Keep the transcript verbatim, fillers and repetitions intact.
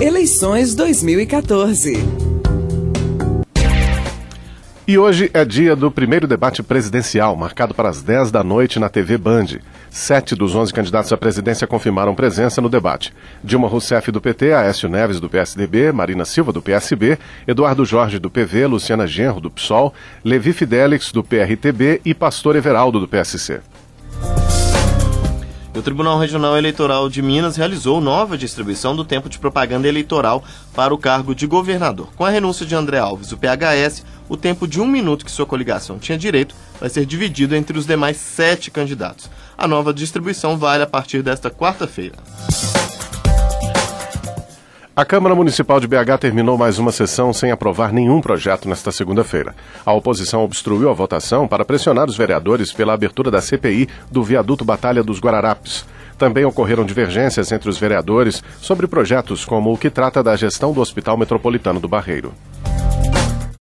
Eleições dois mil e quatorze. E hoje é dia do primeiro debate presidencial, marcado para as dez da noite na T V Band. Sete dos onze candidatos à presidência confirmaram presença no debate. Dilma Rousseff, do P T, Aécio Neves, do P S D B, Marina Silva, do P S B, Eduardo Jorge, do P V, Luciana Genro, do P SOL, Levi Fidelix, do P R T B e Pastor Everaldo, do P S C. O Tribunal Regional Eleitoral de Minas realizou nova distribuição do tempo de propaganda eleitoral para o cargo de governador. Com a renúncia de André Alves, o P H S, o tempo de um minuto que sua coligação tinha direito vai ser dividido entre os demais sete candidatos. A nova distribuição vale a partir desta quarta-feira. A Câmara Municipal de B H terminou mais uma sessão sem aprovar nenhum projeto nesta segunda-feira. A oposição obstruiu a votação para pressionar os vereadores pela abertura da C P I do viaduto Batalha dos Guararapes. Também ocorreram divergências entre os vereadores sobre projetos como o que trata da gestão do Hospital Metropolitano do Barreiro.